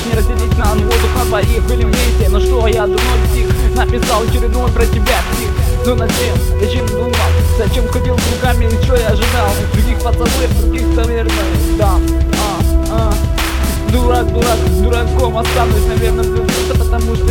не разделить нам воздух на двоих. Были вместе, но что я давно стих написал очередной про тебя стих. Но зачем, зачем думал, зачем ходил кругами, и что я ожидал? Других пацанов, других, наверное, да. Дурак, дураком останусь, наверное, просто потому что